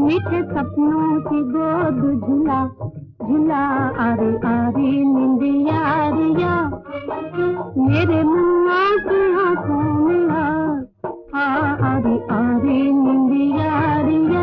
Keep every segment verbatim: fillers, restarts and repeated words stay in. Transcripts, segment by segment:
मीठे सपनों की गोद झुला झुला आरी आरी निंदिया रिया मेरे मुन्ना की आंखों में आ आरी आरी निंदिया रिया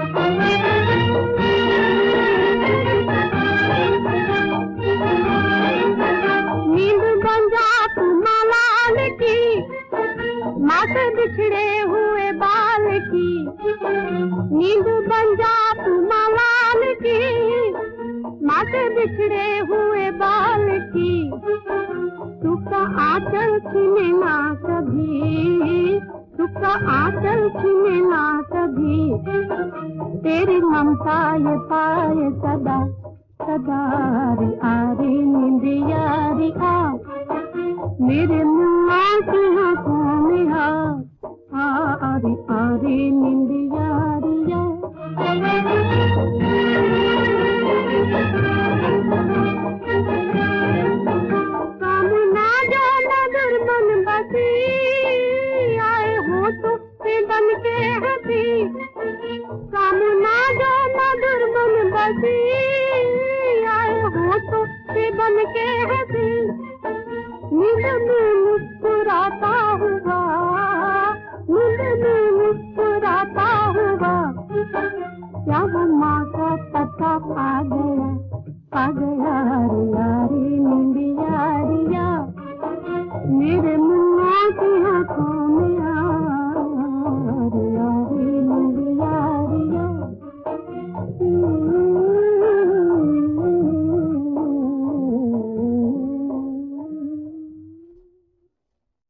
नींद बन जा तू मलाल की माँ से बिछड़े हुए बाल की नींद बन जा तू मलाल की माँ से बिछड़े हुए बाल की सुखा आंचल छीने ना कभी सुखा आंचल छीने ना कभी तेरी ममता ये पाए सदा सदा आरी आरी निंदिया री आ मेरे मुन्ना की आंखों में आ आरी आरी निंदिया रिया कामना जो नजर बन बसी आए हो तो बन के हंसी कामना जो नजर बन बसी आए हो तो बन के हंसी नींद में मुस्कुराता हुआ नींद में मुस्कुराता हुआ क्या वो माँ का पता आ गया